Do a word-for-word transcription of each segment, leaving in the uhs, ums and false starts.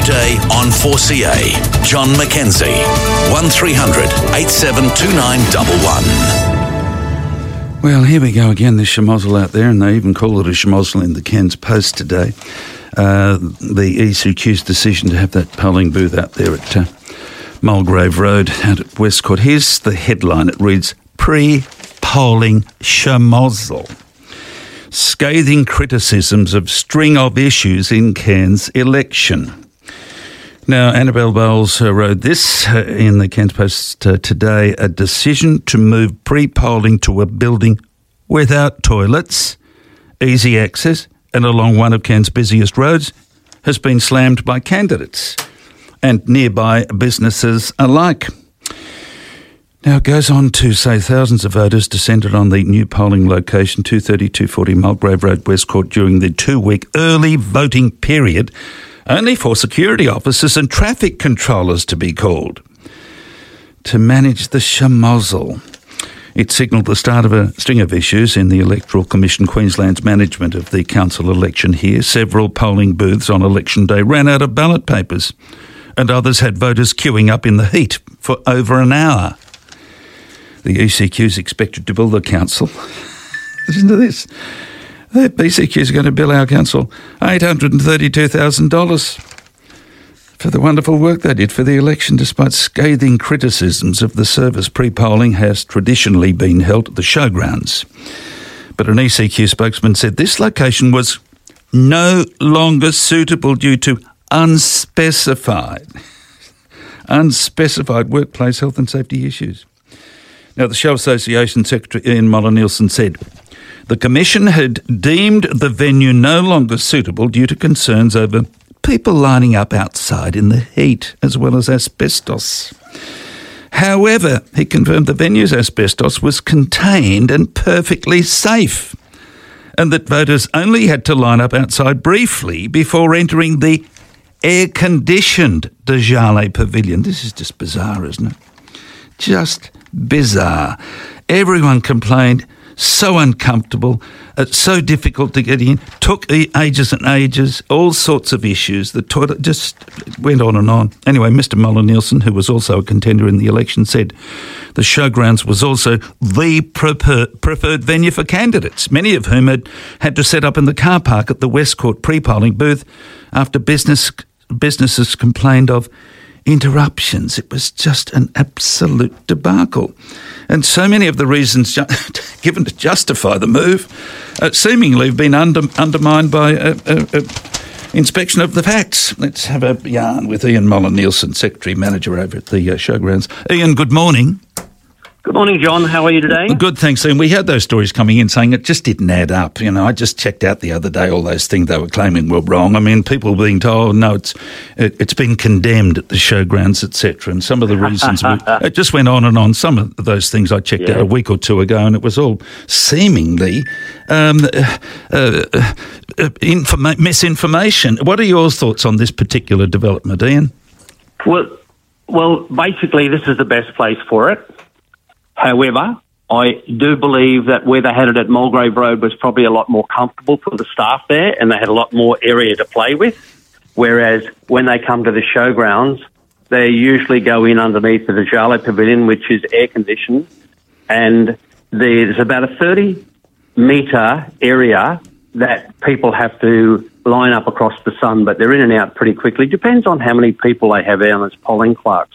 Every day on four C A. John McKenzie. one three hundred eight seven two nine one one. Well, here we go again, this schmozzle out there, and they even call it a schmozzle in the Cairns Post today. Uh, the E C Q's decision to have that polling booth out there at uh, Mulgrave Road out at Westcourt. Here's the headline. It reads, Pre-polling schmozzle. Scathing criticisms of string of issues in Cairns election. Now, Annabelle Bowles uh, wrote this uh, in the Cairns Post uh, today, a decision to move pre-polling to a building without toilets, easy access, and along one of Cairns' busiest roads has been slammed by candidates and nearby businesses alike. Now, it goes on to say thousands of voters descended on the new polling location, two thirty, two forty Mulgrave Road, Westcourt, during the two-week early voting period, only for security officers and traffic controllers to be called to manage the schmozzle. It signalled the start of a string of issues in the Electoral Commission Queensland's management of the council election here. Several polling booths on election day ran out of ballot papers, and others had voters queuing up in the heat for over an hour. The E C Q is expected to bill the council. Listen to this. The E C Q is going to bill our council eight hundred thirty-two thousand dollars for the wonderful work they did for the election, despite scathing criticisms of the service. Pre-polling has traditionally been held at the showgrounds. But an E C Q spokesman said this location was no longer suitable due to unspecified, unspecified workplace health and safety issues. Now, the Show Association Secretary Ian Muller-Nielsen said the Commission had deemed the venue no longer suitable due to concerns over people lining up outside in the heat, as well as asbestos. However, he confirmed the venue's asbestos was contained and perfectly safe, and that voters only had to line up outside briefly before entering the air-conditioned Dejale Pavilion. This is just bizarre, isn't it? Just bizarre. Everyone complained, so uncomfortable, it's so difficult to get in, took ages and ages, all sorts of issues. The toilet just went on and on. Anyway, Mister Muller-Nielsen, who was also a contender in the election, said the showgrounds was also the prefer- preferred venue for candidates, many of whom had had to set up in the car park at the Westcourt pre-polling booth after business businesses complained of interruptions. It was just an absolute debacle. And so many of the reasons ju- given to justify the move uh, seemingly have been under- undermined by uh, uh, uh, inspection of the facts. Let's have a yarn with Ian Muller-Nielsen, Secretary Manager over at the uh, showgrounds. Ian, good morning. Good morning, John. How are you today? Good, thanks. And we had those stories coming in saying it just didn't add up. You know, I just checked out the other day all those things they were claiming were wrong. I mean, people being told, no, it's it, it's been condemned at the showgrounds, et cetera. And some of the reasons, we, it just went on and on. Some of those things I checked yeah. out a week or two ago, and it was all seemingly um, uh, uh, uh, informa- misinformation. What are your thoughts on this particular development, Ian? Well, well, basically, this is the best place for it. However, I do believe that where they had it at Mulgrave Road was probably a lot more comfortable for the staff there, and they had a lot more area to play with. Whereas when they come to the showgrounds, they usually go in underneath the Dejale Pavilion, which is air conditioned, and there's about a thirty metre area that people have to line up across the sun, but they're in and out pretty quickly. Depends on how many people they have out as polling clerks.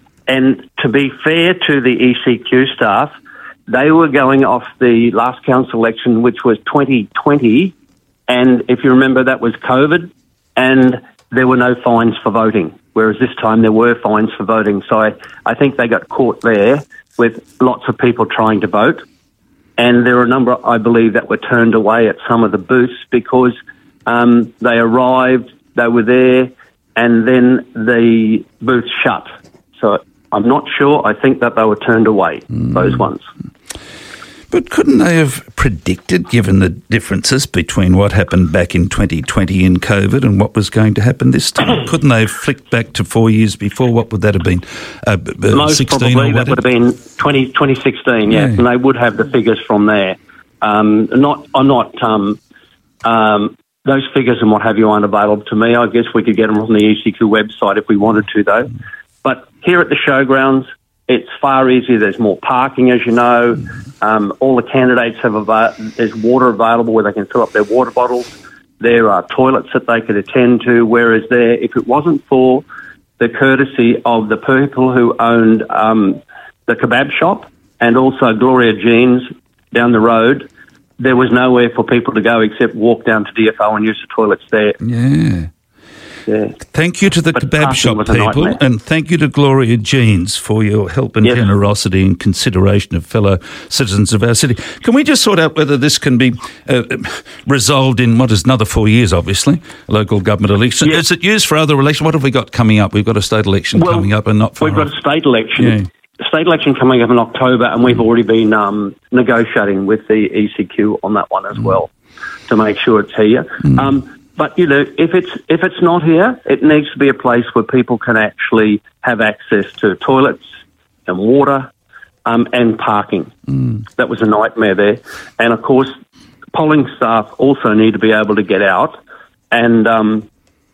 And to be fair to the E C Q staff, they were going off the last council election, which was twenty twenty, and if you remember, that was COVID, and there were no fines for voting, whereas this time there were fines for voting. So I, I think they got caught there with lots of people trying to vote, and there were a number, I believe, that were turned away at some of the booths because um, they arrived, they were there, and then the booths shut. So I'm not sure. I think that they were turned away, mm. those ones. But couldn't they have predicted, given the differences between what happened back in twenty twenty in COVID and what was going to happen this time? Couldn't they have flicked back to four years before? What would that have been? Uh, Most sixteen probably or that would have been twenty, twenty sixteen, yes, yeah. And they would have the figures from there. Um, not, I'm not um, um, those figures and what have you aren't available to me. I guess we could get them on the E C Q website if we wanted to, though. But here at the showgrounds, it's far easier. There's more parking, as you know. Um, all the candidates have ava- there's water available where they can fill up their water bottles. There are toilets that they could attend to, whereas there, if it wasn't for the courtesy of the people who owned um, the kebab shop and also Gloria Jeans down the road, there was nowhere for people to go except walk down to D F O and use the toilets there. Yeah. Yeah. Thank you to the But kebab shop parking was a people, nightmare. and thank you to Gloria Jeans for your help and Yes. generosity and consideration of fellow citizens of our city. Can we just sort out whether this can be uh, resolved in what is another four years, obviously, local government election? Yes. Is it used for other elections? What have we got coming up? We've got a state election Well, coming up and not far We've got off. a state election. Yeah. A state election coming up in October, and we've already been um, negotiating with the E C Q on that one as well to make sure it's here. Mm. Um, but you know, if it's if it's not here, it needs to be a place where people can actually have access to toilets and water um, and parking. Mm. That was a nightmare there, and of course, polling staff also need to be able to get out and um,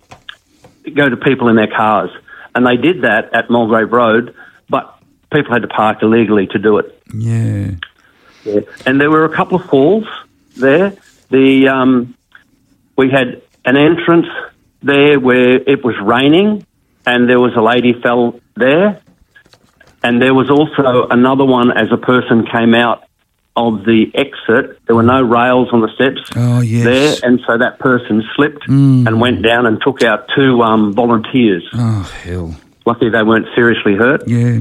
go to people in their cars, and they did that at Mulgrave Road, but people had to park illegally to do it. Yeah. Yeah. And there were a couple of falls there. The um, we had an entrance there where it was raining, and there was a lady fell there. And there was also another one as a person came out of the exit. There were no rails on the steps Oh, yes. there, and so that person slipped Mm. and went down and took out two um, volunteers. Oh, hell. Luckily, they weren't seriously hurt. Yeah.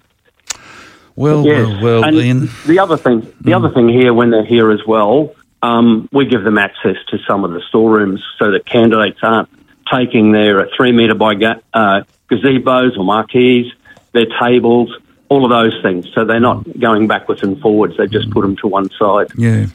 Well, Yes. well, well, and Ian. the other thing, the other thing here, when they're here as well, um, we give them access to some of the storerooms so that candidates aren't taking their three metre by ga- uh, gazebos or marquees, their tables, all of those things. So they're not going backwards and forwards. They just put them to one side. Yeah.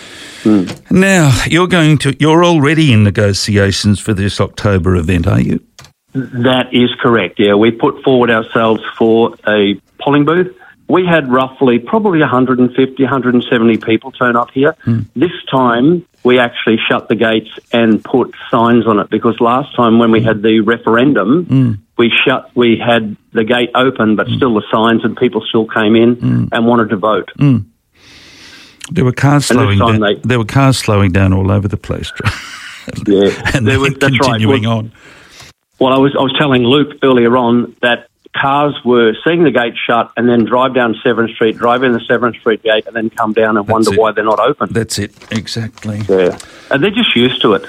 Mm. Now, you're going to, you're already in negotiations for this October event, are you? That is correct, yeah. We put forward ourselves for a polling booth. We had roughly probably one hundred fifty, one hundred seventy people turn up here. Mm. This time, we actually shut the gates and put signs on it, because last time when we had the referendum, Mm. we shut, we had the gate open, but still the signs, and people still came in Mm. and wanted to vote. Mm. There were cars And this slowing time down. they- There were cars slowing down all over the place, Yeah, and there then was, that's right. continuing Well, on. Well, I was I was telling Luke earlier on that cars were seeing the gate shut and then drive down Seventh Street, drive in the Seventh Street gate, and then come down and That's wonder it. why they're not open. That's it, exactly. Yeah, and they're just used to it.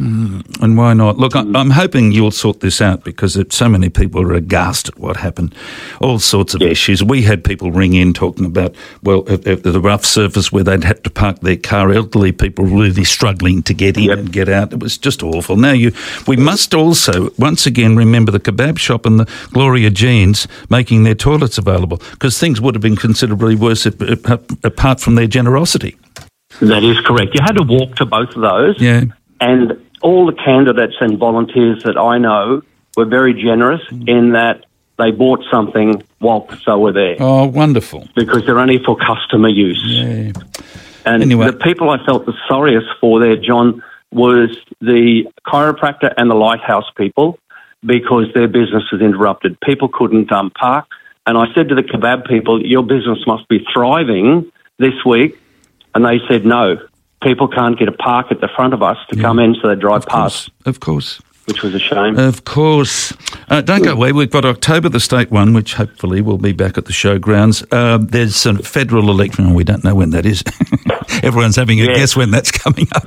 And why not? Look, I, I'm hoping you'll sort this out, because it, so many people are aghast at what happened. All sorts of Yeah. issues. We had people ring in talking about, well, at, at the rough surface where they'd had to park their car, elderly people really struggling to get in Yep. and get out. It was just awful. Now, you, we must also, once again, remember the kebab shop and the Gloria Jeans making their toilets available, because things would have been considerably worse if, if, apart from their generosity. That is correct. You had to walk to both of those. Yeah. And all the candidates and volunteers that I know were very generous in that they bought something while they were there, Oh, wonderful. because they're only for customer use. Yeah. And Anyway. the people I felt the sorriest for there, John, was the chiropractor and the lighthouse people, because their business was interrupted. People couldn't um, park. And I said to the kebab people, your business must be thriving this week. And they said, no, people can't get a park at the front of us to come in, so they drive Of course. past, Of course. which was a shame. Of course. Uh, don't go away. We've got October, the state one, which hopefully will be back at the showgrounds. Uh, there's a federal election, and we don't know when that is. Everyone's having a Yeah. guess when that's coming up.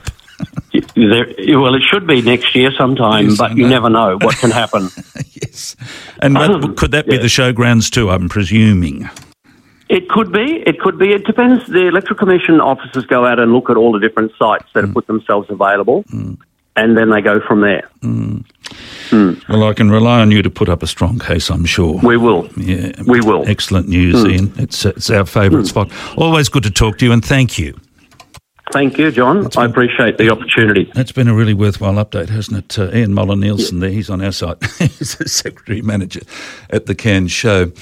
There, well, it should be next year sometime, Yes, I but you know. never know what can happen. Yes. And what, could that be Yeah. the showgrounds too, I'm presuming? It could be. It could be. It depends. The Electoral Commission officers go out and look at all the different sites that have put themselves available, and then they go from there. Well, I can rely on you to put up a strong case, I'm sure. We will. Yeah. We will. Excellent news, Ian. It's, it's our favourite spot. Always good to talk to you, and thank you. Thank you, John. I appreciate the opportunity. That's been a really worthwhile update, hasn't it? Uh, Ian Muller Nielsen there, he's on our site. He's the Secretary Manager at the Cairns Show.